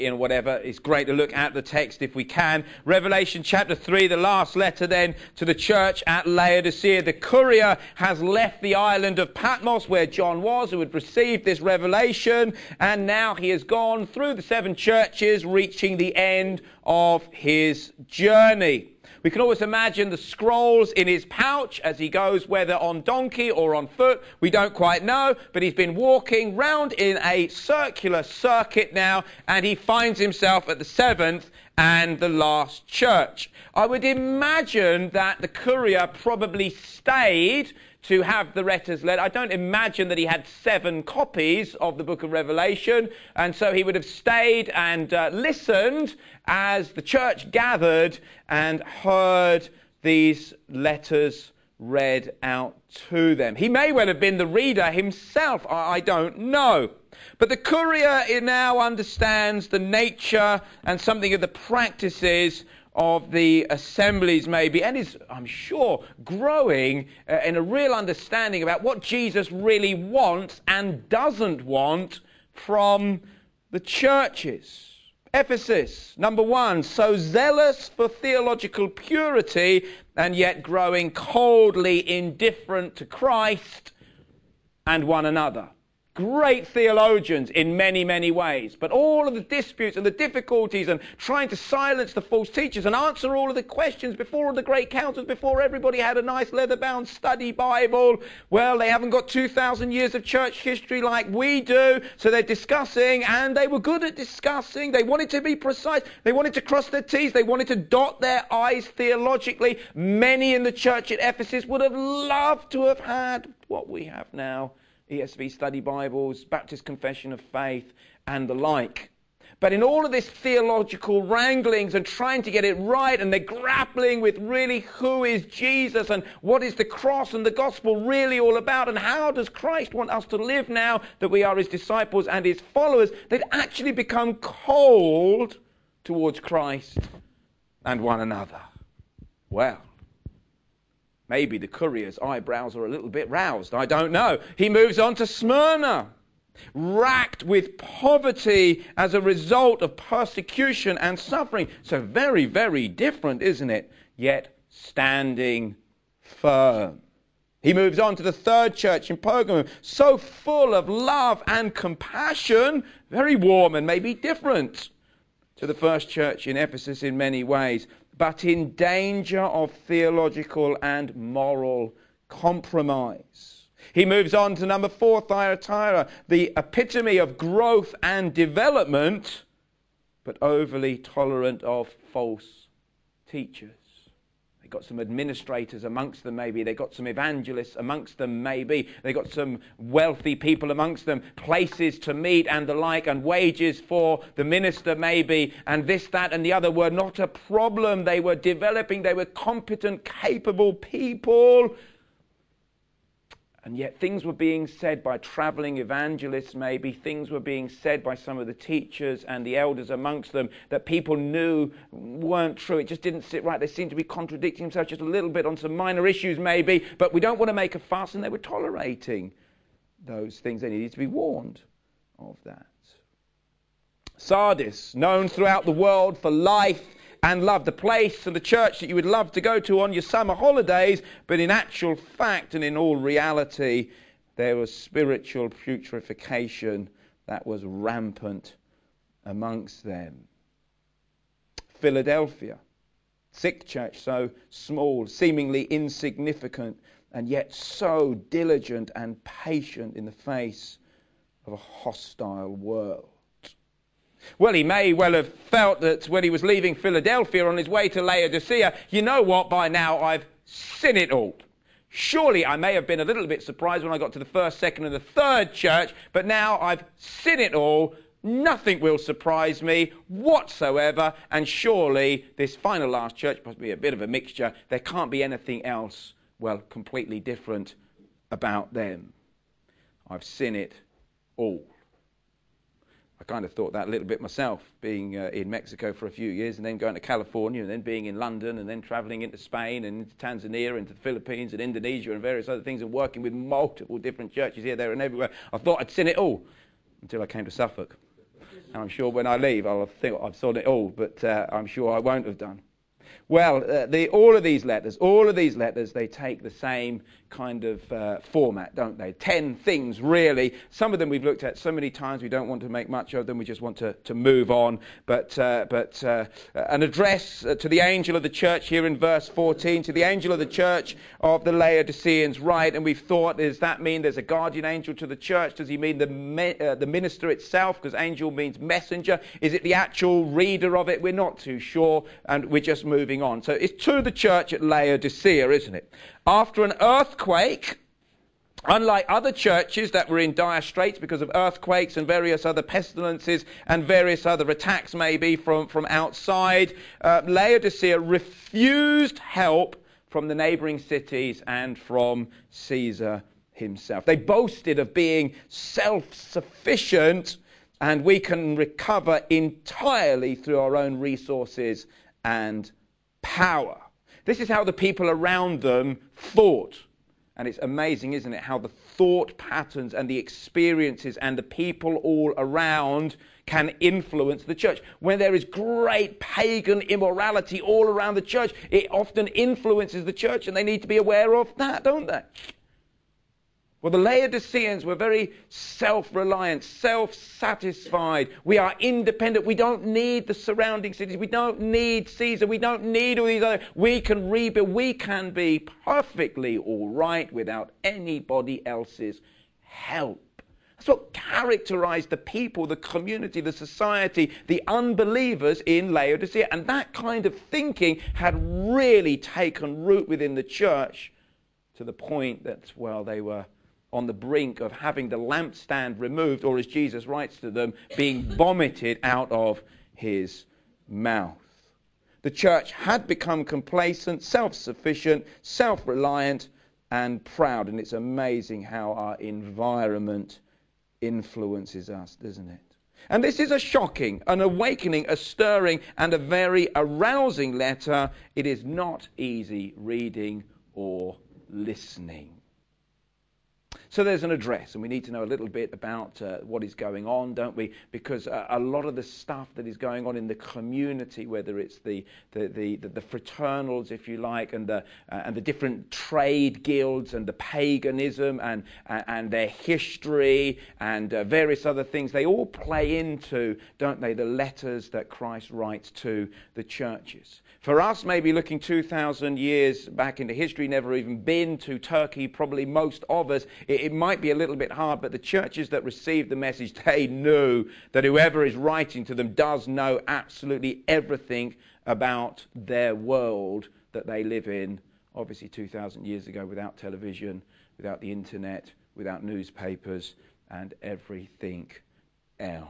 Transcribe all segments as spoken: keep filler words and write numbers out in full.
and whatever. It's great to look at the text if we can. Revelation chapter three, the last letter then to the church at Laodicea. The courier has left the island of Patmos where John was, who had received this revelation, and now he has gone through the seven churches, reaching the end of his journey. We can always imagine the scrolls in his pouch as he goes, whether on donkey or on foot. We don't quite know, but he's been walking round in a circular circuit now, and he finds himself at the seventh and the last church. I would imagine that the courier probably stayed to have the letters read. I don't imagine that he had seven copies of the book of Revelation, and so he would have stayed and uh, listened as the church gathered and heard these letters read out to them. He may well have been the reader himself, I, I don't know. But the courier now understands the nature and something of the practices of the assemblies maybe, and is, I'm sure, growing uh, in a real understanding about what Jesus really wants and doesn't want from the churches. Ephesus, number one, so zealous for theological purity and yet growing coldly indifferent to Christ and one another. Great theologians in many, many ways, but all of the disputes and the difficulties and trying to silence the false teachers and answer all of the questions before all the great councils, before everybody had a nice leather-bound study Bible. Well, they haven't got two thousand years of church history like we do, so they're discussing, and they were good at discussing. They wanted to be precise. They wanted to cross their T's. They wanted to dot their I's theologically. Many in the church at Ephesus would have loved to have had what we have now. E S V study Bibles, Baptist Confession of Faith, and the like. But in all of this theological wranglings and trying to get it right, and they're grappling with really who is Jesus and what is the cross and the gospel really all about, and how does Christ want us to live now that we are his disciples and his followers, they'd actually become cold towards Christ and one another. Well, maybe the courier's eyebrows are a little bit roused. I don't know. He moves on to Smyrna, racked with poverty as a result of persecution and suffering. So very, very different, isn't it? Yet standing firm. He moves on to the third church in Pergamum, so full of love and compassion, very warm and maybe different to the first church in Ephesus in many ways, but in danger of theological and moral compromise. He moves on to number four, Thyatira, the epitome of growth and development, but overly tolerant of false teachers. They got some administrators amongst them maybe. They got some evangelists amongst them maybe. They got some wealthy people amongst them, places to meet and the like, and wages for the minister maybe, and this, that, and the other were not a problem. They were developing. They were competent, capable people. And yet things were being said by traveling evangelists maybe, things were being said by some of the teachers and the elders amongst them that people knew weren't true. It just didn't sit right. They seemed to be contradicting themselves just a little bit on some minor issues maybe, but we don't want to make a fuss, and they were tolerating those things. They needed to be warned of that. Sardis, known throughout the world for life and love, the place and the church that you would love to go to on your summer holidays, but in actual fact and in all reality, there was spiritual putrefaction that was rampant amongst them. Philadelphia, sick church, so small, seemingly insignificant, and yet so diligent and patient in the face of a hostile world. Well, he may well have felt that when he was leaving Philadelphia on his way to Laodicea, you know what, by now I've seen it all. Surely I may have been a little bit surprised when I got to the first, second, and the third church, but now I've seen it all. Nothing will surprise me whatsoever, and surely this final last church must be a bit of a mixture. There can't be anything else, well, completely different about them. I've seen it all. I kind of thought that a little bit myself, being uh, in Mexico for a few years and then going to California and then being in London and then traveling into Spain and into Tanzania, into the Philippines and Indonesia and various other things, and working with multiple different churches here, there and everywhere. I thought I'd seen it all until I came to Suffolk. I'm sure when I leave, I'll think I've thought it all, but uh, I'm sure I won't have done. Well, uh, the, all of these letters, all of these letters, they take the same kind of uh, format, don't they? Ten things, really. Some of them we've looked at so many times, we don't want to make much of them. We just want to, to move on. But uh, but uh, an address to the angel of the church here in verse fourteen, to the angel of the church of the Laodiceans, right? And we've thought, does that mean there's a guardian angel to the church? Does he mean the me- uh, the minister itself? Because angel means messenger. Is it the actual reader of it? We're not too sure, and we're just moving on. So it's to the church at Laodicea, isn't it? After an earthquake, unlike other churches that were in dire straits because of earthquakes and various other pestilences and various other attacks maybe from, from outside, uh, Laodicea refused help from the neighboring cities and from Caesar himself. They boasted of being self-sufficient, and we can recover entirely through our own resources and power. This is how the people around them thought. And it's amazing, isn't it, how the thought patterns and the experiences and the people all around can influence the church. When there is great pagan immorality all around the church, it often influences the church, and they need to be aware of that, don't they? Well, the Laodiceans were very self-reliant, self-satisfied. We are independent. We don't need the surrounding cities. We don't need Caesar. We don't need all these other. We can rebuild. We can be perfectly all right without anybody else's help. That's what characterized the people, the community, the society, the unbelievers in Laodicea. And that kind of thinking had really taken root within the church to the point that, well, they were on the brink of having the lampstand removed, or as Jesus writes to them, being vomited out of his mouth. The church had become complacent, self-sufficient, self-reliant, and proud. And it's amazing how our environment influences us, doesn't it? And this is a shocking, an awakening, a stirring, and a very arousing letter. It is not easy reading or listening. So there's an address, and we need to know a little bit about uh, what is going on, don't we? Because uh, a lot of the stuff that is going on in the community, whether it's the the the, the, the fraternals, if you like, and the uh, and the different trade guilds, and the paganism, and uh, and their history, and uh, various other things, they all play into, don't they, the letters that Christ writes to the churches. For us, maybe looking two thousand years back into history, never even been to Turkey, probably most of us, it, it might be a little bit hard, but the churches that received the message, they knew that whoever is writing to them does know absolutely everything about their world that they live in, obviously two thousand years ago, without television, without the internet, without newspapers, and everything else.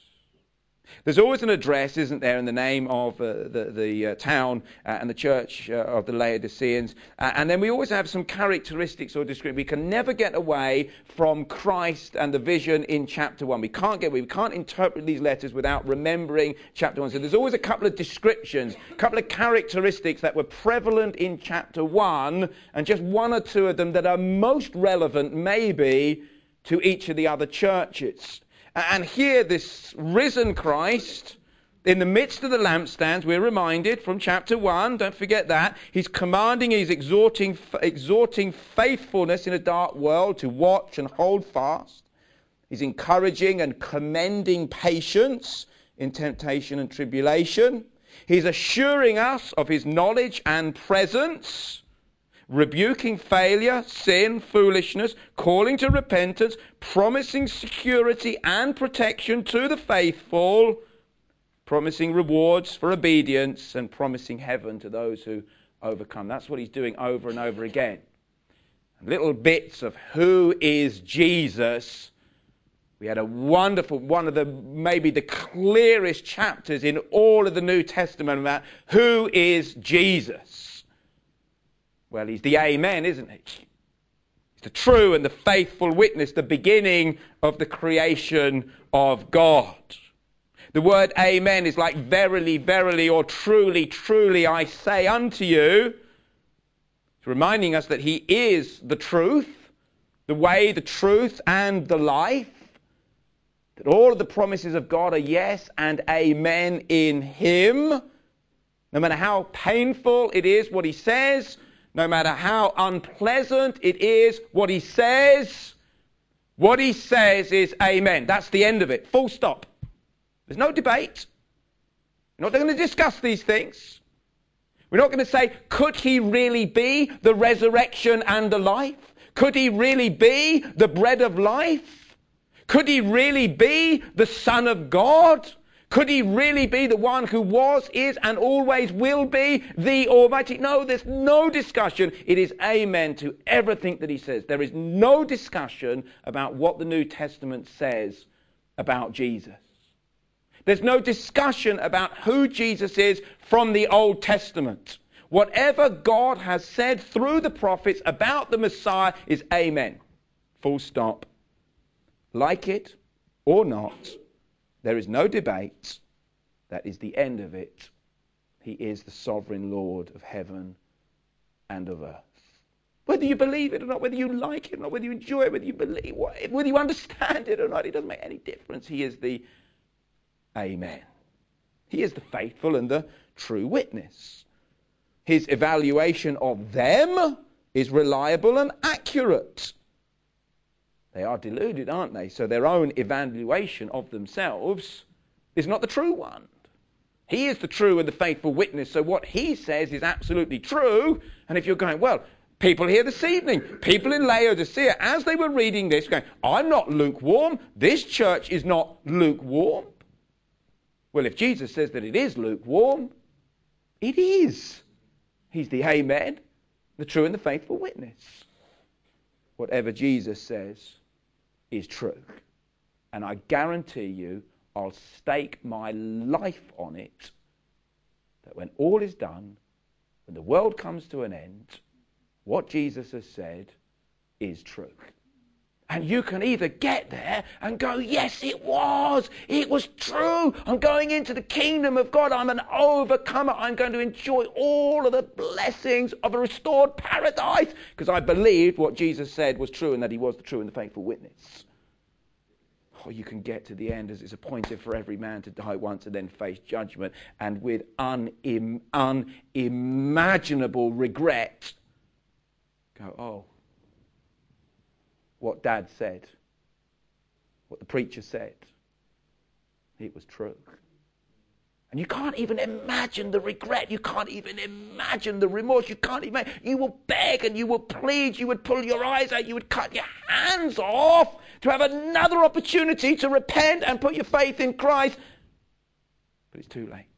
There's always an address, isn't there, in the name of uh, the, the uh, town uh, and the church uh, of the Laodiceans. Uh, and then we always have some characteristics or description. We can never get away from Christ and the vision in chapter one. We can't get away. We can't interpret these letters without remembering chapter one. So there's always a couple of descriptions, a couple of characteristics that were prevalent in chapter one, and just one or two of them that are most relevant maybe to each of the other churches. And here this risen Christ, in the midst of the lampstands, we're reminded from chapter one, don't forget that, he's commanding, he's exhorting, exhorting faithfulness in a dark world to watch and hold fast. He's encouraging and commending patience in temptation and tribulation. He's assuring us of his knowledge and presence, rebuking failure, sin, foolishness, calling to repentance, promising security and protection to the faithful, promising rewards for obedience, and promising heaven to those who overcome. That's what he's doing over and over again. Little bits of who is Jesus. We had a wonderful, one of the, maybe the clearest chapters in all of the New Testament about who is Jesus. Well, he's the Amen, isn't he? He's the true and the faithful witness, the beginning of the creation of God. The word Amen is like verily, verily, or truly, truly, I say unto you. It's reminding us that he is the truth, the way, the truth, and the life. that all of the promises of God are yes and amen in him. No matter how painful it is what he says, no matter how unpleasant it is what he says, what he says is amen. That's the end of it. Full stop. There's no debate. We're not going to discuss these things. We're not going to say, could he really be the resurrection and the life? Could he really be the bread of life? Could he really be the Son of God? Could he really be the one who was, is, and always will be the Almighty? No, there's no discussion. It is amen to everything that he says. There is no discussion about what the New Testament says about Jesus. There's no discussion about who Jesus is from the Old Testament. Whatever God has said through the prophets about the Messiah is amen. Full stop. Like it or not, there is no debate. That is the end of it. He is the sovereign Lord of heaven and of earth. Whether you believe it or not, whether you like it or not, whether you enjoy it, whether you believe, whether you understand it or not, it doesn't make any difference. He is the Amen. He is the faithful and the true witness. His evaluation of them is reliable and accurate. They are deluded, aren't they? So their own evaluation of themselves is not the true one. He is the true and the faithful witness. So what he says is absolutely true. And if you're going, well, people here this evening, people in Laodicea, as they were reading this, going, I'm not lukewarm. This church is not lukewarm. Well, if Jesus says that it is lukewarm, it is. He's the Amen, the true and the faithful witness. Whatever Jesus says is true. And I guarantee you, I'll stake my life on it, that when all is done, when the world comes to an end, what Jesus has said is true. And you can either get there and go, yes, it was. It was true. I'm going into the kingdom of God. I'm an overcomer. I'm going to enjoy all of the blessings of a restored paradise because I believed what Jesus said was true and that he was the true and the faithful witness. Or you can get to the end as it's appointed for every man to die once and then face judgment, and with unim- unimaginable regret go, oh, what Dad said, what the preacher said, it was true. And you can't even imagine the regret. You can't even imagine the remorse. You can't even. You will beg and you will plead. You would pull your eyes out. You would cut your hands off to have another opportunity to repent and put your faith in Christ. But it's too late.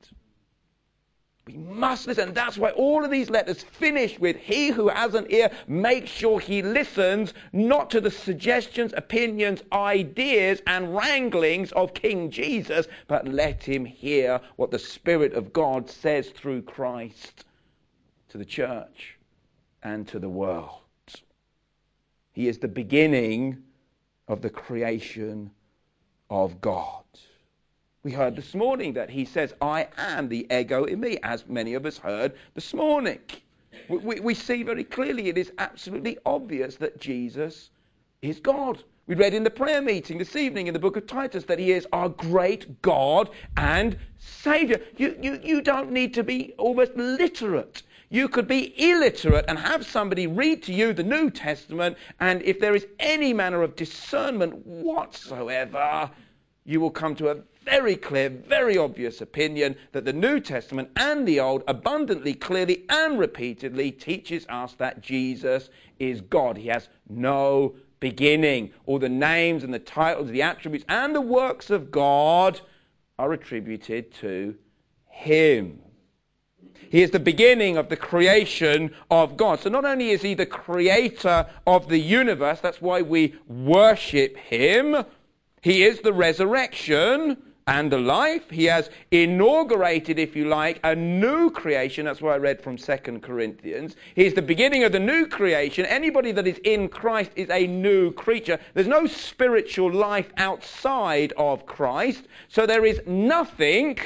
We must listen. That's why all of these letters finish with, he who has an ear, make sure he listens, not to the suggestions, opinions, ideas, and wranglings of King Jesus, but let him hear what the Spirit of God says through Christ to the church and to the world. He is the beginning of the creation of God. We heard this morning that he says, I am the ego in me, as many of us heard this morning. We, we, we see very clearly, it is absolutely obvious that Jesus is God. We read in the prayer meeting this evening in the book of Titus that he is our great God and Saviour. You, you, you don't need to be almost literate. You could be illiterate and have somebody read to you the New Testament, and if there is any manner of discernment whatsoever, you will come to a very clear, very obvious opinion that the New Testament and the Old abundantly, clearly, and repeatedly teaches us that Jesus is God. He has no beginning. All the names and the titles, the attributes, and the works of God are attributed to him. He is the beginning of the creation of God. So not only is he the creator of the universe, that's why we worship him. He is the resurrection and the life. He has inaugurated, if you like, a new creation. That's why I read from Second Corinthians. He's the beginning of the new creation. Anybody that is in Christ is a new creature. There's no spiritual life outside of Christ. So there is nothing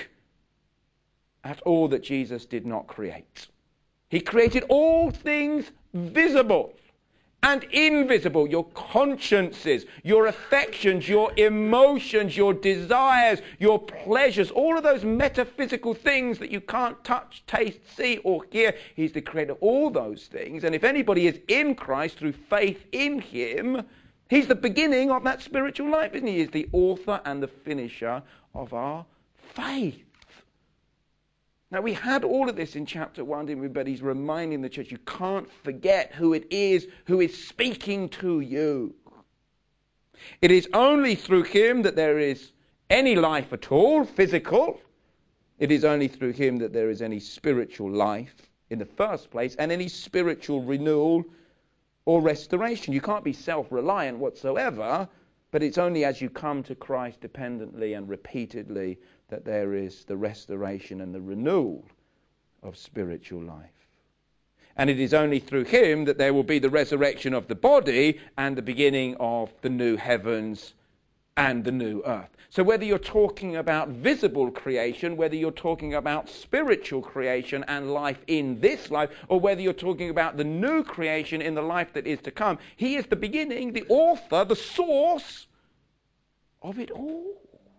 at all that Jesus did not create. He created all things visible and invisible, your consciences, your affections, your emotions, your desires, your pleasures, all of those metaphysical things that you can't touch, taste, see, or hear. He's the creator of all those things. And if anybody is in Christ through faith in him, he's the beginning of that spiritual life, isn't he? He is the author and the finisher of our faith. Now, we had all of this in chapter one, didn't we? But he's reminding the church, you can't forget who it is who is speaking to you. It is only through him that there is any life at all, physical. It is only through him that there is any spiritual life in the first place, and any spiritual renewal or restoration. You can't be self-reliant whatsoever, but it's only as you come to Christ dependently and repeatedly that there is the restoration and the renewal of spiritual life. And it is only through him that there will be the resurrection of the body and the beginning of the new heavens and the new earth. So whether you're talking about visible creation, whether you're talking about spiritual creation and life in this life, or whether you're talking about the new creation in the life that is to come, he is the beginning, the author, the source of it all.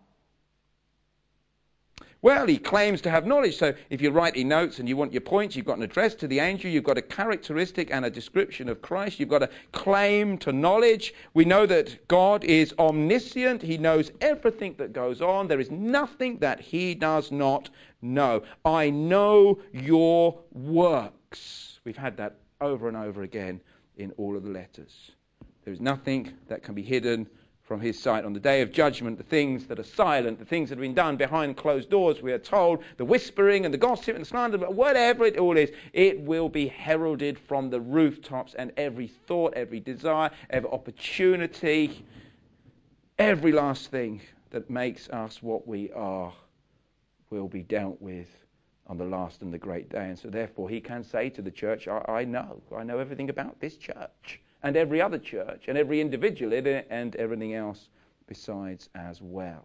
Well, he claims to have knowledge. So if you're writing notes and you want your points, you've got an address to the angel, you've got a characteristic and a description of Christ, you've got a claim to knowledge. We know that God is omniscient. He knows everything that goes on. There is nothing that he does not know. I know your works. We've had that over and over again in all of the letters. There is nothing that can be hidden from his sight. On the day of judgment, the things that are silent, the things that have been done behind closed doors, we are told, the whispering and the gossip and the slander, but whatever it all is, it will be heralded from the rooftops, and every thought, every desire, every opportunity, every last thing that makes us what we are will be dealt with on the last and the great day. And so therefore he can say to the church, I, I know, I know everything about this church, and every other church, and every individual in it, and everything else besides as well.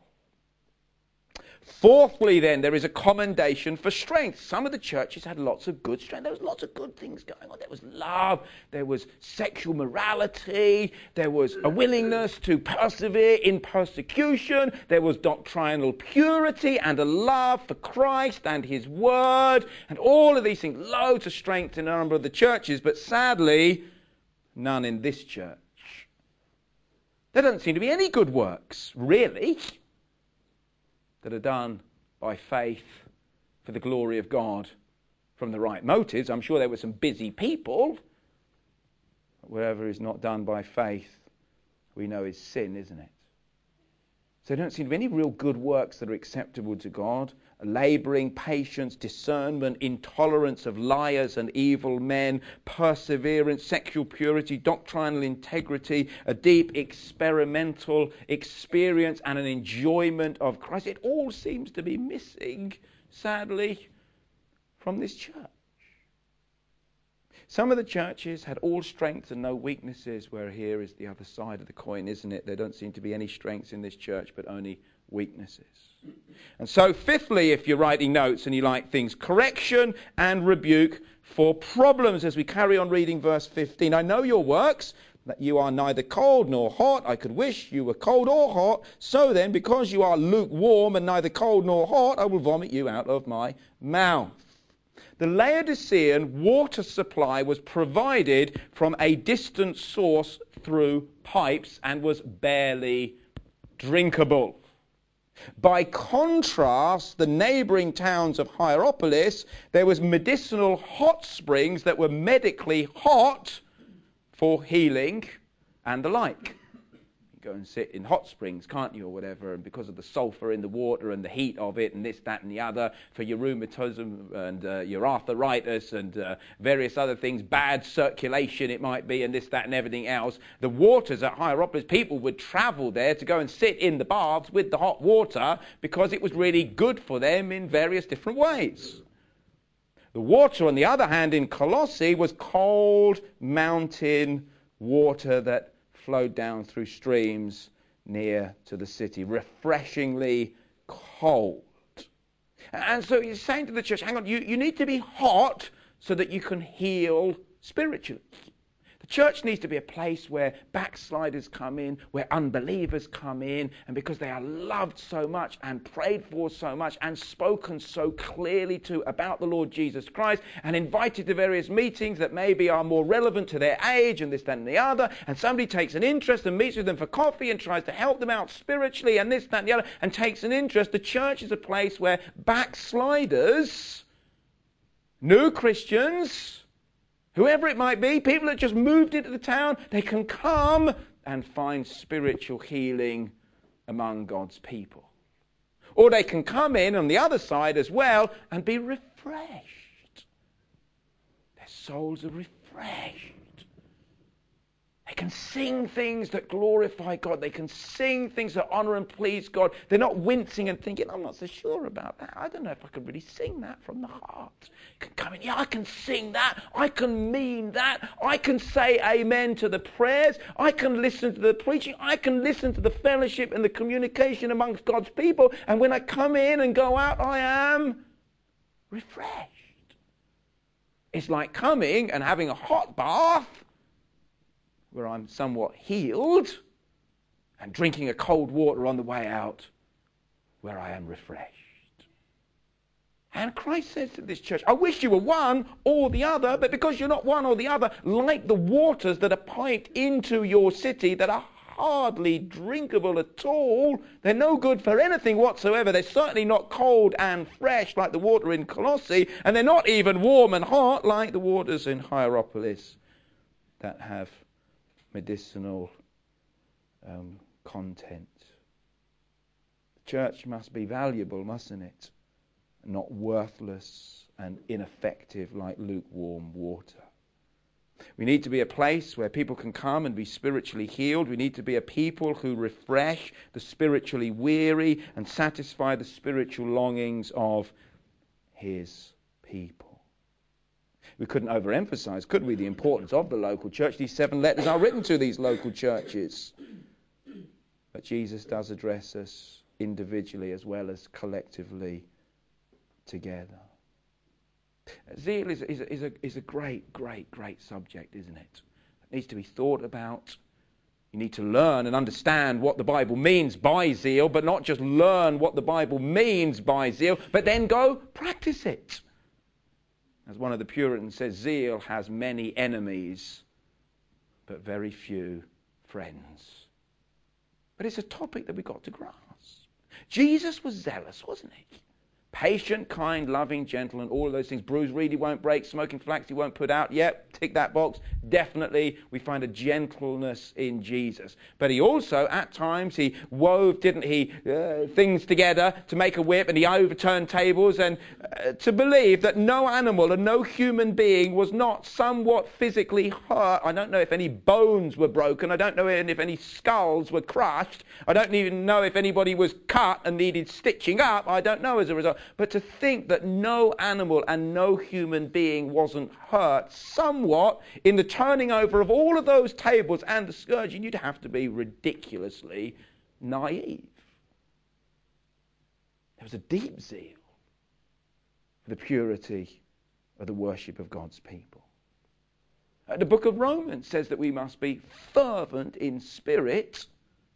Fourthly, then, there is a commendation for strength. Some of the churches had lots of good strength. There was lots of good things going on. There was love. There was sexual morality. There was a willingness to persevere in persecution. There was doctrinal purity and a love for Christ and his word. And all of these things, loads of strength in a number of the churches. But sadly, none in this church. There doesn't seem to be any good works, really, that are done by faith for the glory of God from the right motives. I'm sure there were some busy people. But whatever is not done by faith, we know is sin, isn't it? So there don't seem to be any real good works that are acceptable to God. Labouring, patience, discernment, intolerance of liars and evil men, perseverance, sexual purity, doctrinal integrity, a deep experimental experience and an enjoyment of Christ. It all seems to be missing, sadly, from this church. Some of the churches had all strengths and no weaknesses, where here is the other side of the coin, isn't it? There don't seem to be any strengths in this church, but only weaknesses. And so, fifthly, if you're writing notes and you like things, correction and rebuke for problems. As we carry on reading verse fifteen, I know your works, that you are neither cold nor hot. I could wish you were cold or hot. So then, because you are lukewarm and neither cold nor hot, I will vomit you out of my mouth. The Laodicean water supply was provided from a distant source through pipes and was barely drinkable. By contrast, the neighbouring towns of Hierapolis, there was medicinal hot springs that were medically hot for healing and the like. You go and sit in hot springs, can't you, or whatever, and because of the sulphur in the water and the heat of it and this, that and the other, for your rheumatism and uh, your arthritis and uh, various other things, bad circulation it might be, and this, that and everything else, the waters at Hierapolis, people would travel there to go and sit in the baths with the hot water because it was really good for them in various different ways. The water, on the other hand, in Colossae was cold mountain water that flowed down through streams near to the city, refreshingly cold. And so he's saying to the church, hang on, you, you need to be hot so that you can heal spiritually. The church needs to be a place where backsliders come in, where unbelievers come in, and because they are loved so much and prayed for so much and spoken so clearly to about the Lord Jesus Christ and invited to various meetings that maybe are more relevant to their age and this, that and the other, and somebody takes an interest and meets with them for coffee and tries to help them out spiritually and this, that and the other, and takes an interest. The church is a place where backsliders, new Christians, whoever it might be, people that just moved into the town, they can come and find spiritual healing among God's people. Or they can come in on the other side as well and be refreshed. Their souls are refreshed. They can sing things that glorify God. They can sing things that honor and please God. They're not wincing and thinking, I'm not so sure about that. I don't know if I can really sing that from the heart. You can come in, yeah, I can sing that. I can mean that. I can say amen to the prayers. I can listen to the preaching. I can listen to the fellowship and the communication amongst God's people. And when I come in and go out, I am refreshed. It's like coming and having a hot bath where I'm somewhat healed, and drinking a cold water on the way out where I am refreshed. And Christ says to this church, I wish you were one or the other, but because you're not one or the other, like the waters that are piped into your city that are hardly drinkable at all, they're no good for anything whatsoever. They're certainly not cold and fresh like the water in Colossae, and they're not even warm and hot like the waters in Hierapolis that have medicinal um, content. The church must be valuable, mustn't it? Not worthless and ineffective like lukewarm water. We need to be a place where people can come and be spiritually healed. We need to be a people who refresh the spiritually weary and satisfy the spiritual longings of his people. We couldn't overemphasize, could we, the importance of the local church. These seven letters are written to these local churches. But Jesus does address us individually as well as collectively together. Zeal is, is, is, a, is a great, great, great subject, isn't it? It needs to be thought about. You need to learn and understand what the Bible means by zeal, but not just learn what the Bible means by zeal, but then go practice it. As one of the Puritans says, zeal has many enemies, but very few friends. But it's a topic that we've got to grasp. Jesus was zealous, wasn't he? Patient, kind, loving, gentle, and all of those things. Bruised reed he won't break, smoking flax he won't put out. Yep, tick that box. Definitely we find a gentleness in Jesus. But he also, at times, he wove, didn't he, uh, things together to make a whip, and he overturned tables, and uh, to believe that no animal and no human being was not somewhat physically hurt. I don't know if any bones were broken. I don't know if any skulls were crushed. I don't even know if anybody was cut and needed stitching up. I don't know as a result. But to think that no animal and no human being wasn't hurt somewhat in the turning over of all of those tables and the scourging, you'd have to be ridiculously naive. There was a deep zeal for the purity of the worship of God's people. Uh, the book of Romans says that we must be fervent in spirit,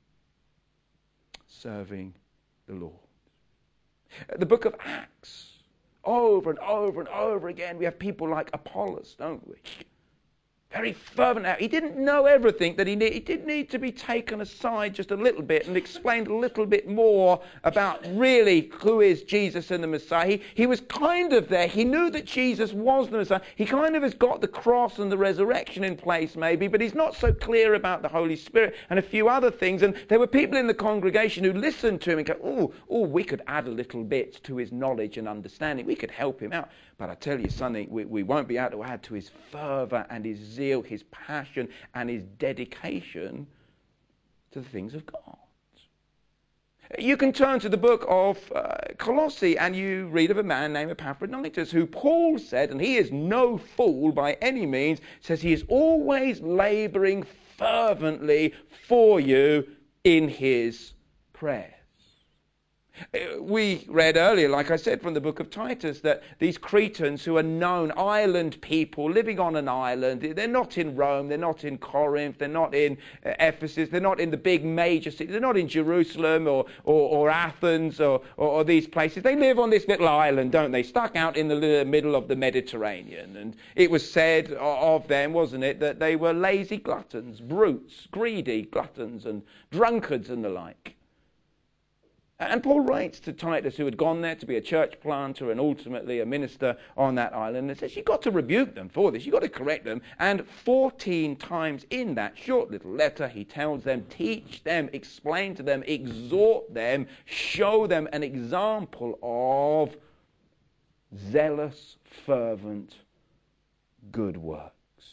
serving the Lord. The book of Acts, over and over and over again, we have people like Apollos, don't we? Very fervent. He didn't know everything that he needed. He did need to be taken aside just a little bit and explained a little bit more about really who is Jesus and the Messiah. He, he was kind of there. He knew that Jesus was the Messiah. He kind of has got the cross and the resurrection in place maybe, but he's not so clear about the Holy Spirit and a few other things. And there were people in the congregation who listened to him and go, oh, oh, we could add a little bit to his knowledge and understanding. We could help him out. But I tell you something, we, we won't be able to add to his fervour and his zeal, his passion and his dedication to the things of God. You can turn to the book of uh, Colossae and you read of a man named Epaphroditus who Paul said, and he is no fool by any means, says he is always labouring fervently for you in his prayers. We read earlier, like I said, from the book of Titus, that these Cretans who are known island people living on an island, they're not in Rome, they're not in Corinth, they're not in uh, Ephesus, they're not in the big major cities, they're not in Jerusalem or, or, or Athens or, or, or these places. They live on this little island, don't they, stuck out in the middle of the Mediterranean. And it was said of them, wasn't it, that they were lazy gluttons, brutes, greedy gluttons and drunkards and the like. And Paul writes to Titus, who had gone there to be a church planter and ultimately a minister on that island, and says, you've got to rebuke them for this. You've got to correct them. And fourteen times in that short little letter, he tells them, teach them, explain to them, exhort them, show them an example of zealous, fervent, good work.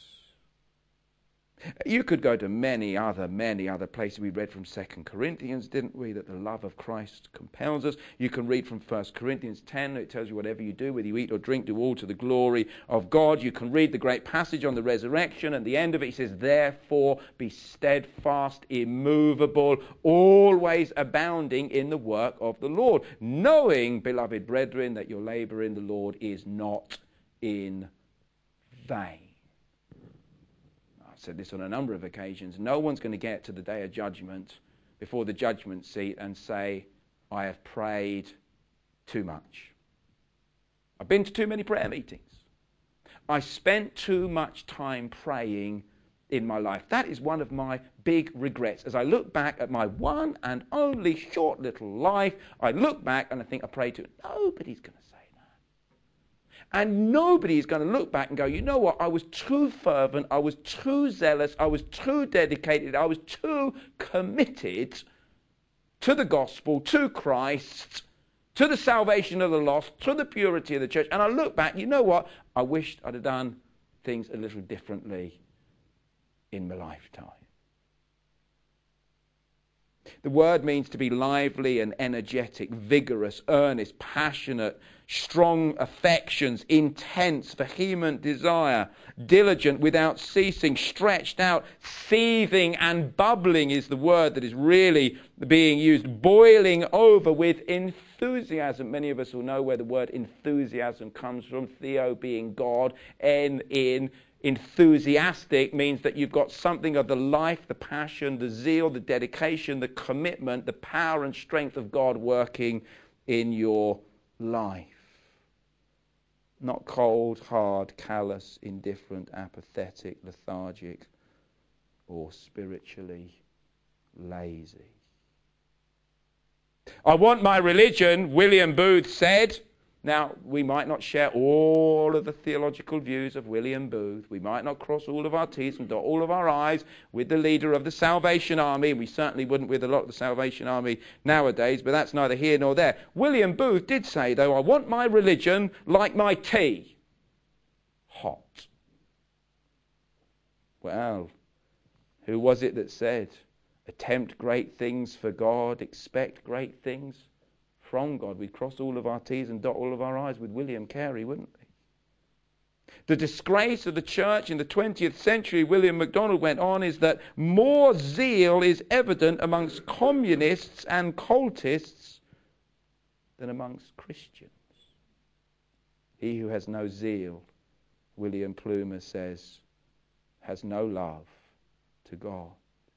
You could go to many other, many other places. We read from Second Corinthians, didn't we, that the love of Christ compels us. You can read from First Corinthians ten. It tells you whatever you do, whether you eat or drink, do all to the glory of God. You can read the great passage on the resurrection. At the end of it, he says, therefore be steadfast, immovable, always abounding in the work of the Lord, knowing, beloved brethren, that your labor in the Lord is not in vain. I've said this on a number of occasions. No one's going to get to the day of judgment before the judgment seat and say, I have prayed too much. I've been to too many prayer meetings. I spent too much time praying in my life. That is one of my big regrets. As I look back at my one and only short little life, I look back and I think I prayed too. Nobody's going to say that. And nobody is going to look back and go, you know what, I was too fervent, I was too zealous, I was too dedicated, I was too committed to the gospel, to Christ, to the salvation of the lost, to the purity of the church. And I look back, you know what, I wished I'd have done things a little differently in my lifetime. The word means to be lively and energetic, vigorous, earnest, passionate, strong affections, intense, vehement desire, diligent, without ceasing, stretched out, seething and bubbling is the word that is really being used, boiling over with enthusiasm. Many of us will know where the word enthusiasm comes from, theo being God, N in enthusiastic means that you've got something of the life, the passion, the zeal, the dedication, the commitment, the power and strength of God working in your life. Not cold, hard, callous, indifferent, apathetic, lethargic, or spiritually lazy. I want my religion, William Booth said. Now, we might not share all of the theological views of William Booth. We might not cross all of our T's and dot all of our I's with the leader of the Salvation Army. We certainly wouldn't with a lot of the Salvation Army nowadays, but that's neither here nor there. William Booth did say, though, I want my religion like my tea, hot. Well, who was it that said, attempt great things for God, expect great things from God? We'd cross all of our T's and dot all of our I's with William Carey, wouldn't we? The disgrace of the church in the twentieth century, William MacDonald went on, is that more zeal is evident amongst communists and cultists than amongst Christians. He who has no zeal, William Plumer says, has no love to God.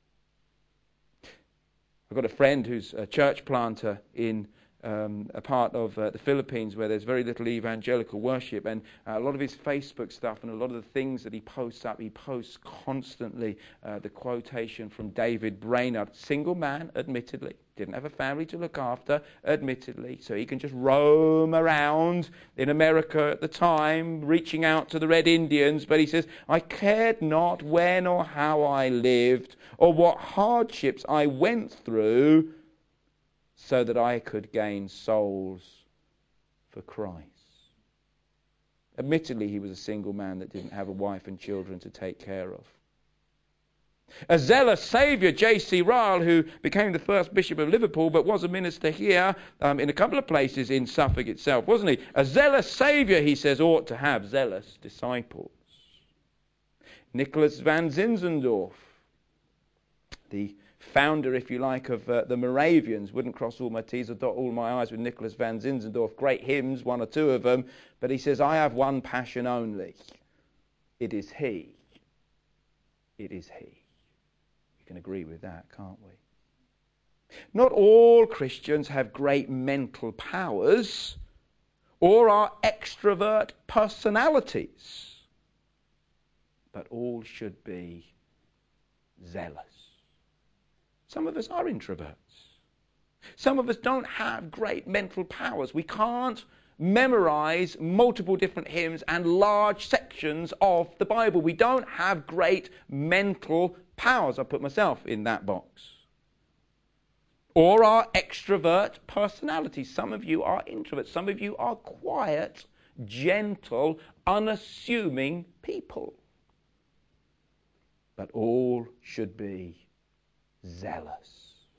I've got a friend who's a church planter in Um, a part of uh, the Philippines where there's very little evangelical worship, and uh, a lot of his Facebook stuff and a lot of the things that he posts up, he posts constantly uh, the quotation from David Brainerd, single man, admittedly, didn't have a family to look after, admittedly, so he can just roam around in America at the time, reaching out to the Red Indians, but he says, I cared not when or how I lived, or what hardships I went through, so that I could gain souls for Christ. Admittedly, he was a single man that didn't have a wife and children to take care of. A zealous saviour, J C Ryle, who became the first Bishop of Liverpool, but was a minister here um, in a couple of places in Suffolk itself, wasn't he? A zealous saviour, he says, ought to have zealous disciples. Nicholas van Zinzendorf, the founder, if you like, of uh, the Moravians. Wouldn't cross all my T's or dot all my I's with Nicholas van Zinzendorf. Great hymns, one or two of them. But he says, I have one passion only. It is he. It is he. You can agree with that, can't we? Not all Christians have great mental powers or are extrovert personalities, but all should be zealous. Some of us are introverts. Some of us don't have great mental powers. We can't memorize multiple different hymns and large sections of the Bible. We don't have great mental powers. I put myself in that box. Or are extrovert personalities. Some of you are introverts. Some of you are quiet, gentle, unassuming people. But all should be zealous.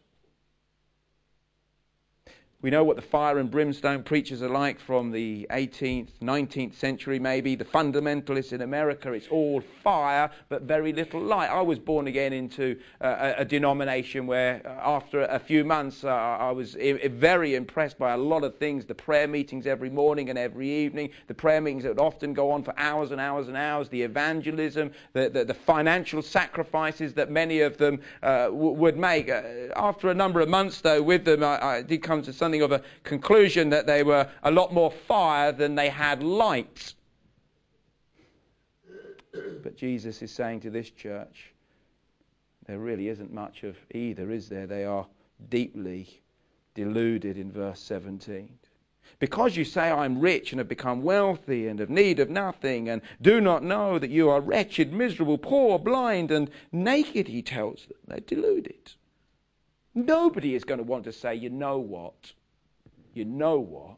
We know what the fire and brimstone preachers are like from the eighteenth, nineteenth century maybe. The fundamentalists in America, it's all fire but very little light. I was born again into uh, a, a denomination where uh, after a few months uh, I was I- very impressed by a lot of things. The prayer meetings every morning and every evening. The prayer meetings that would often go on for hours and hours and hours. The evangelism, the, the, the financial sacrifices that many of them uh, w- would make. Uh, after a number of months though with them, I, I did come to something of a conclusion that they were a lot more fire than they had light. But Jesus is saying to this church, there really isn't much of either, is there? They are deeply deluded in verse seventeen. Because you say, I'm rich and have become wealthy and have need of nothing, and do not know that you are wretched, miserable, poor, blind, and naked, he tells them. They're deluded. Nobody is going to want to say, you know what? You know what?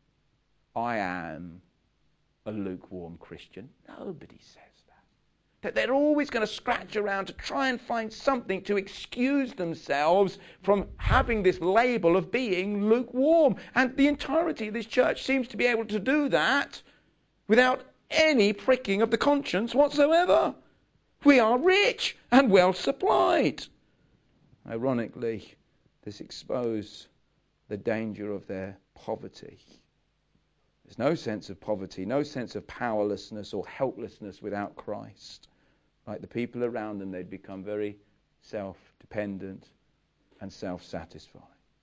I am a lukewarm Christian. Nobody says that. That they're always going to scratch around to try and find something to excuse themselves from having this label of being lukewarm. And the entirety of this church seems to be able to do that without any pricking of the conscience whatsoever. We are rich and well supplied. Ironically, this exposed the danger of their poverty. There's no sense of poverty, no sense of powerlessness or helplessness without Christ. Like the people around them, they'd become very self-dependent and self-satisfied.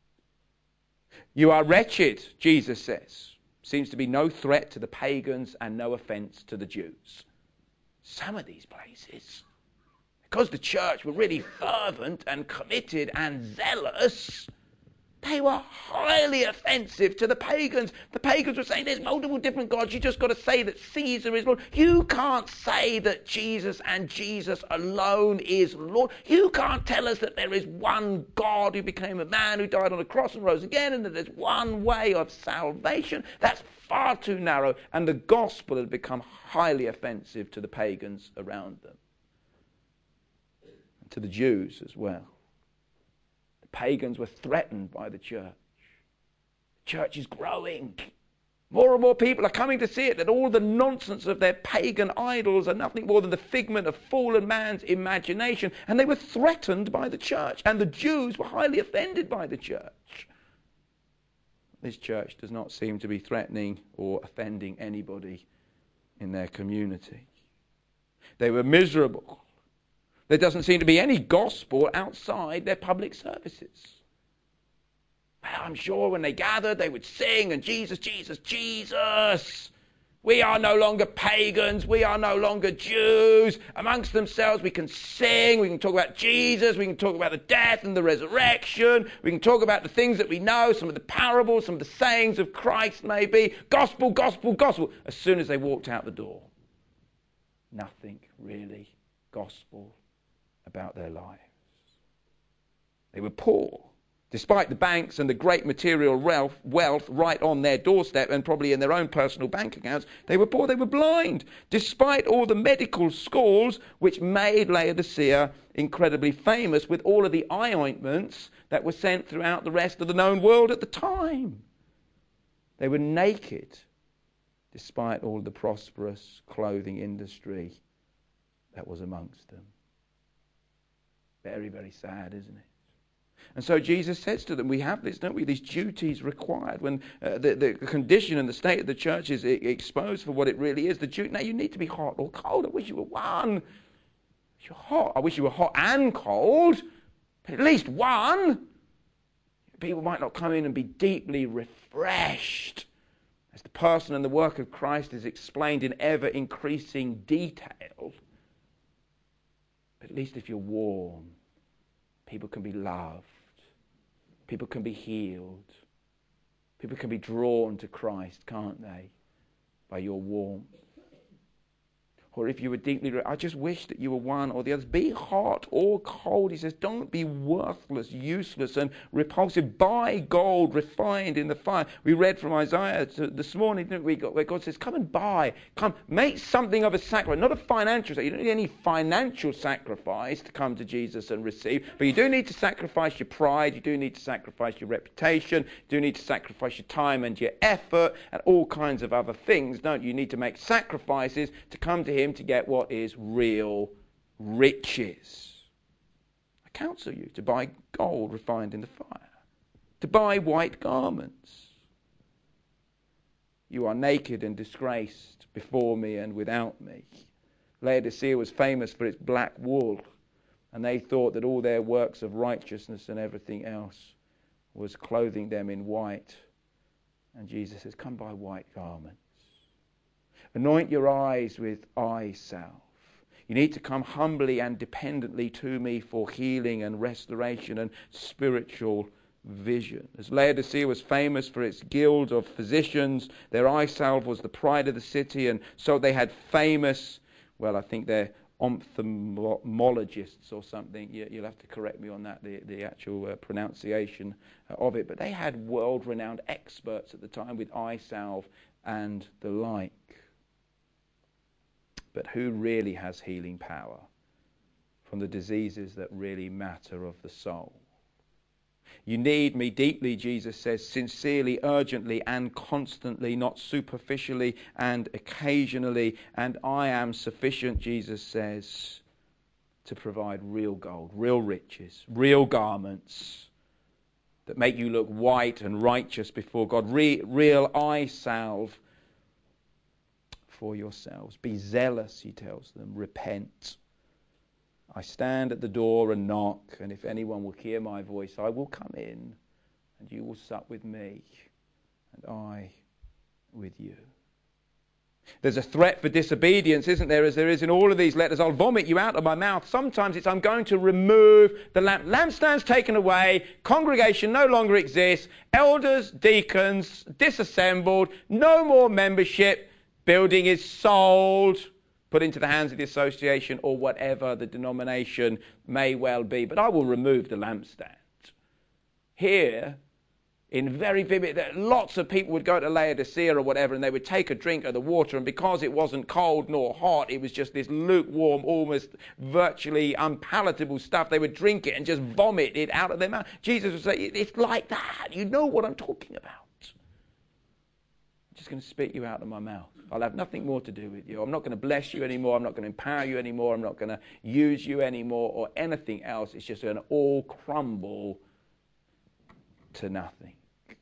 You are wretched, Jesus says. Seems to be no threat to the pagans and no offense to the Jews. Some of these places, because the church were really fervent and committed and zealous, they were highly offensive to the pagans. The pagans were saying there's multiple different gods. You just got to say that Caesar is Lord. You can't say that Jesus and Jesus alone is Lord. You can't tell us that there is one God who became a man, who died on a cross and rose again, and that there's one way of salvation. That's far too narrow. And the gospel had become highly offensive to the pagans around them. And to the Jews as well. Pagans were threatened by the church. The church is growing. More and more people are coming to see it, that all the nonsense of their pagan idols are nothing more than the figment of fallen man's imagination. And they were threatened by the church. And the Jews were highly offended by the church. This church does not seem to be threatening or offending anybody in their community. They were miserable. There doesn't seem to be any gospel outside their public services. I'm sure when they gathered, they would sing, and Jesus, Jesus, Jesus. We are no longer pagans. We are no longer Jews. Amongst themselves, we can sing. We can talk about Jesus. We can talk about the death and the resurrection. We can talk about the things that we know, some of the parables, some of the sayings of Christ maybe. Gospel, gospel, gospel. As soon as they walked out the door, nothing really gospel about their lives. They were poor, despite the banks and the great material wealth, wealth right on their doorstep and probably in their own personal bank accounts. They were poor, they were blind, despite all the medical schools which made Laodicea incredibly famous with all of the eye ointments that were sent throughout the rest of the known world at the time. They were naked, despite all the prosperous clothing industry that was amongst them. Very, very sad, isn't it? And so Jesus says to them, we have this, don't we? These duties required when uh, the, the condition and the state of the church is exposed for what it really is. The duty, now you need to be hot or cold. I wish you were one. You're hot. I wish you were hot and cold. But at least one. People might not come in and be deeply refreshed as the person and the work of Christ is explained in ever-increasing detail. But at least if you're warm, people can be loved. People can be healed. People can be drawn to Christ, can't they? By your warmth. Or if you were deeply, I just wish that you were one or the others. Be hot or cold. He says, don't be worthless, useless, and repulsive. Buy gold refined in the fire. We read from Isaiah this morning, didn't we? Where God says, come and buy. Come, make something of a sacrifice. Not a financial sacrifice. You don't need any financial sacrifice to come to Jesus and receive. But you do need to sacrifice your pride. You do need to sacrifice your reputation. You do need to sacrifice your time and your effort and all kinds of other things, don't you? You need to make sacrifices to come to Him to get what is real riches. I counsel you to buy gold refined in the fire, to buy white garments. You are naked and disgraced before me and without me. Laodicea was famous for its black wool, and they thought that all their works of righteousness and everything else was clothing them in white. And Jesus says, come buy white garments. Anoint your eyes with eye salve. You need to come humbly and dependently to me for healing and restoration and spiritual vision. As Laodicea was famous for its guild of physicians, their eye salve was the pride of the city, and so they had famous, well, I think they're ophthalmologists or something. You, you'll have to correct me on that, the, the actual uh, pronunciation of it. But they had world-renowned experts at the time with eye salve and the like. But who really has healing power from the diseases that really matter of the soul? You need me deeply, Jesus says, sincerely, urgently, and constantly, not superficially and occasionally. And I am sufficient, Jesus says, to provide real gold, real riches, real garments that make you look white and righteous before God, Re- real eye salve for yourselves. Be zealous, he tells them. Repent. I stand at the door and knock, and if anyone will hear my voice, I will come in, and you will sup with me, and I with you. There's a threat for disobedience, isn't there, as there is in all of these letters. I'll vomit you out of my mouth. Sometimes it's I'm going to remove the lamp. Lampstands taken away. Congregation no longer exists. Elders, deacons, disassembled. No more membership. Building is sold, put into the hands of the association or whatever the denomination may well be. But I will remove the lampstand. Here, in very vivid, lots of people would go to Laodicea or whatever, and they would take a drink of the water, and because it wasn't cold nor hot, it was just this lukewarm, almost virtually unpalatable stuff. They would drink it and just vomit it out of their mouth. Jesus would say, it's like that. You know what I'm talking about. I'm just going to spit you out of my mouth. I'll have nothing more to do with you. I'm not going to bless you anymore. I'm not going to empower you anymore. I'm not going to use you anymore or anything else. It's just going to all crumble to nothing.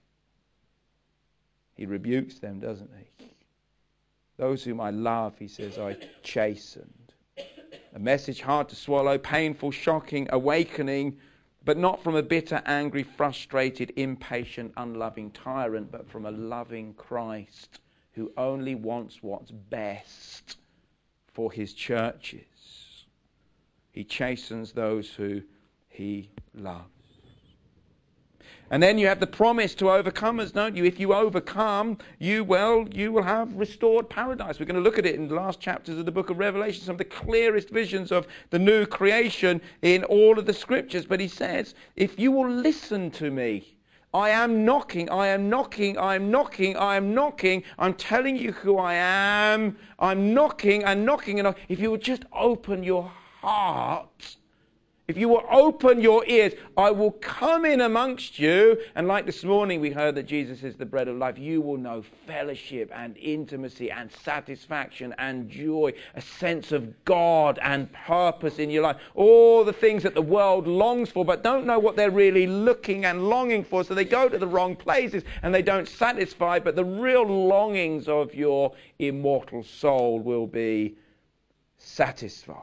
He rebukes them, doesn't he? Those whom I love, he says, I chastened. A message hard to swallow, painful, shocking, awakening, but not from a bitter, angry, frustrated, impatient, unloving tyrant, but from a loving Christ who only wants what's best for his churches. He chastens those who he loves. And then you have the promise to overcomers, don't you? If you overcome, you will, you will have restored paradise. We're going to look at it in the last chapters of the book of Revelation, some of the clearest visions of the new creation in all of the scriptures. But he says, if you will listen to me, I am knocking, I am knocking, I am knocking, I am knocking. I'm telling you who I am. I'm knocking and knocking. And if you would just open your heart, if you will open your ears, I will come in amongst you. And like this morning, we heard that Jesus is the bread of life. You will know fellowship and intimacy and satisfaction and joy, a sense of God and purpose in your life. All the things that the world longs for, but don't know what they're really looking and longing for. So they go to the wrong places and they don't satisfy. But the real longings of your immortal soul will be satisfied.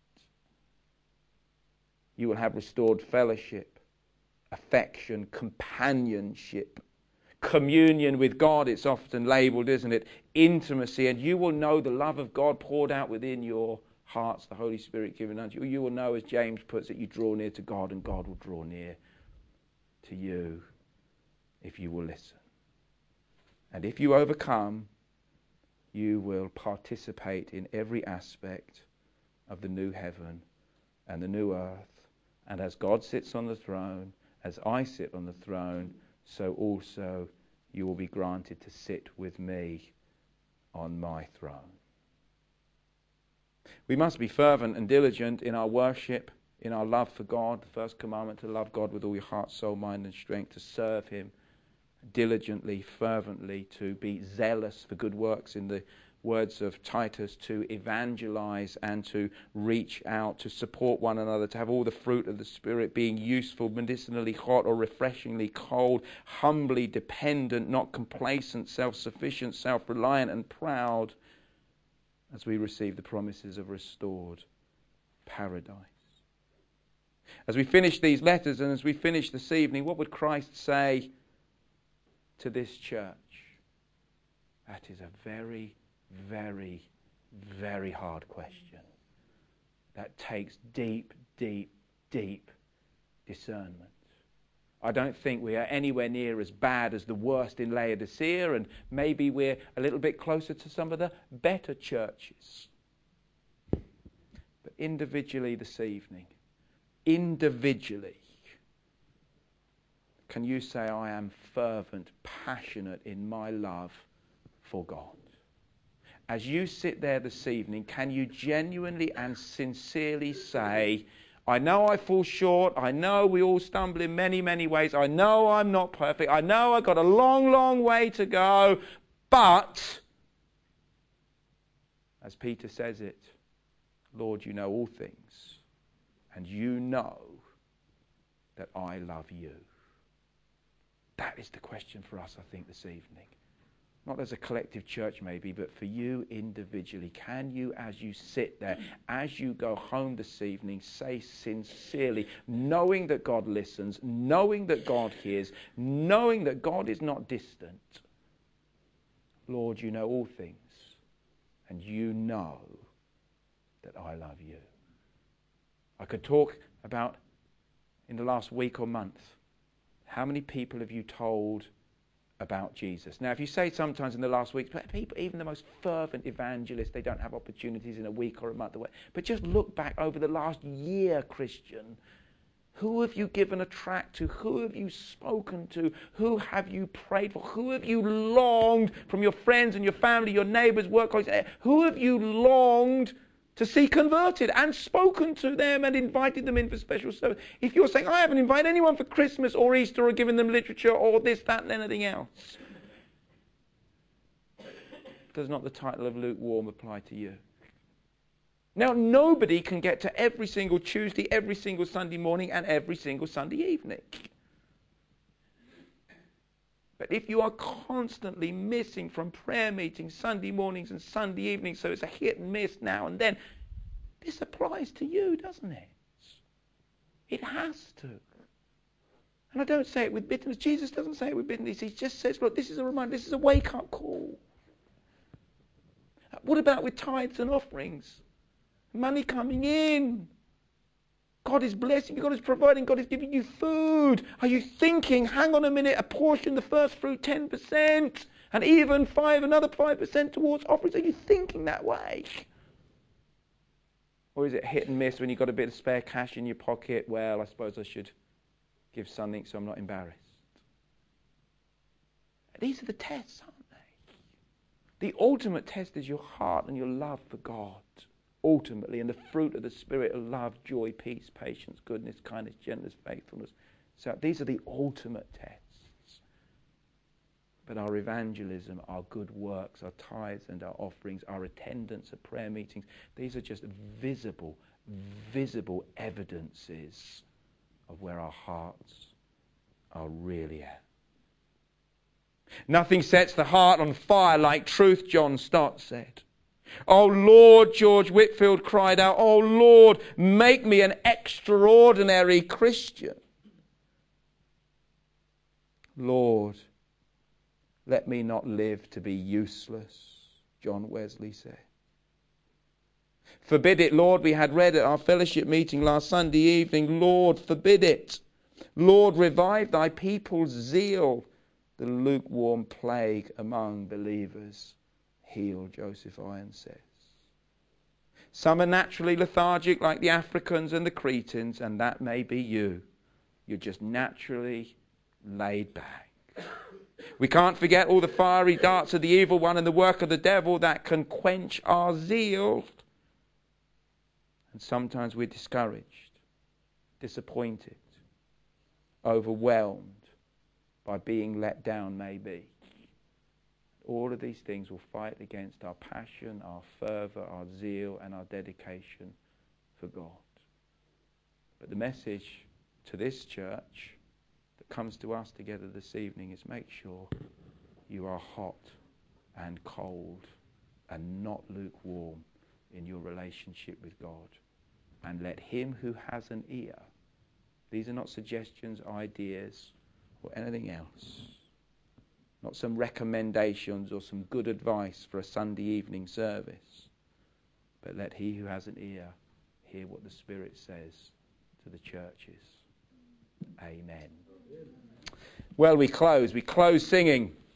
You will have restored fellowship, affection, companionship, communion with God. It's often labelled, isn't it? Intimacy. And you will know the love of God poured out within your hearts, the Holy Spirit given unto you. You will know, as James puts it, you draw near to God and God will draw near to you if you will listen. And if you overcome, you will participate in every aspect of the new heaven and the new earth. And as God sits on the throne, as I sit on the throne, so also you will be granted to sit with me on my throne. We must be fervent and diligent in our worship, in our love for God. The first commandment, to love God with all your heart, soul, mind and strength, to serve him diligently, fervently, to be zealous for good works, in the words of Titus, to evangelize and to reach out, to support one another, to have all the fruit of the Spirit, being useful, medicinally hot or refreshingly cold, humbly dependent, not complacent, self-sufficient, self-reliant and proud, as we receive the promises of restored paradise. As we finish these letters and as we finish this evening, what would Christ say to this church? That is a very Very, very hard question. That takes deep, deep, deep discernment. I don't think we are anywhere near as bad as the worst in Laodicea, and maybe we're a little bit closer to some of the better churches. But individually this evening, individually, can you say, I am fervent, passionate in my love for God? As you sit there this evening, can you genuinely and sincerely say, I know I fall short, I know we all stumble in many, many ways, I know I'm not perfect, I know I've got a long, long way to go, but, as Peter says it, Lord, you know all things, and you know that I love you. That is the question for us, I think, this evening. Not as a collective church maybe, but for you individually. Can you, as you sit there, as you go home this evening, say sincerely, knowing that God listens, knowing that God hears, knowing that God is not distant, Lord, you know all things, and you know that I love you. I could talk about, in the last week or month, how many people have you told about Jesus? Now, if you say sometimes in the last week, people, even the most fervent evangelists, they don't have opportunities in a week or a month away. But just look back over the last year, Christian. Who have you given a tract to? Who have you spoken to? Who have you prayed for? Who have you longed from your friends and your family, your neighbours, work colleagues? Who have you longed to see converted and spoken to them and invited them in for special service? If you're saying, I haven't invited anyone for Christmas or Easter or given them literature or this, that and anything else, does not the title of lukewarm apply to you? Now, nobody can get to every single Tuesday, every single Sunday morning and every single Sunday evening. But if you are constantly missing from prayer meetings, Sunday mornings and Sunday evenings, so it's a hit and miss now and then, this applies to you, doesn't it? It has to. And I don't say it with bitterness. Jesus doesn't say it with bitterness. He just says, look, this is a reminder, this is a wake-up call. What about with tithes and offerings? Money coming in. God is blessing you, God is providing, God is giving you food. Are you thinking, hang on a minute, a portion, the first fruit, ten percent, and even five, another five percent towards offerings? Are you thinking that way? Or is it hit and miss when you've got a bit of spare cash in your pocket? Well, I suppose I should give something so I'm not embarrassed. These are the tests, aren't they? The ultimate test is your heart and your love for God. ultimately, and the fruit of the Spirit are love, joy, peace, patience, goodness, kindness, gentleness, faithfulness. So these are the ultimate tests. But our evangelism, our good works, our tithes and our offerings, our attendance at prayer meetings, these are just visible, visible evidences of where our hearts are really at. Nothing sets the heart on fire like truth, John Stott said. Oh Lord, George Whitefield cried out, oh Lord, make me an extraordinary Christian. Lord, let me not live to be useless, John Wesley said. Forbid it, Lord, we had read at our fellowship meeting last Sunday evening, Lord, forbid it. Lord, revive thy people's zeal. The lukewarm plague among believers heal, Joseph Iron says. Some are naturally lethargic like the Africans and the Cretans, and that may be you. You're just naturally laid back. We can't forget all the fiery darts of the evil one and the work of the devil that can quench our zeal. And sometimes we're discouraged, disappointed, overwhelmed by being let down, maybe. All of these things will fight against our passion, our fervour, our zeal and our dedication for God. But the message to this church that comes to us together this evening is make sure you are hot and cold and not lukewarm in your relationship with God. And let him who has an ear, these are not suggestions, ideas, or anything else. Not some recommendations or some good advice for a Sunday evening service. But let he who has an ear hear what the Spirit says to the churches. Amen. Well, we close. We close singing.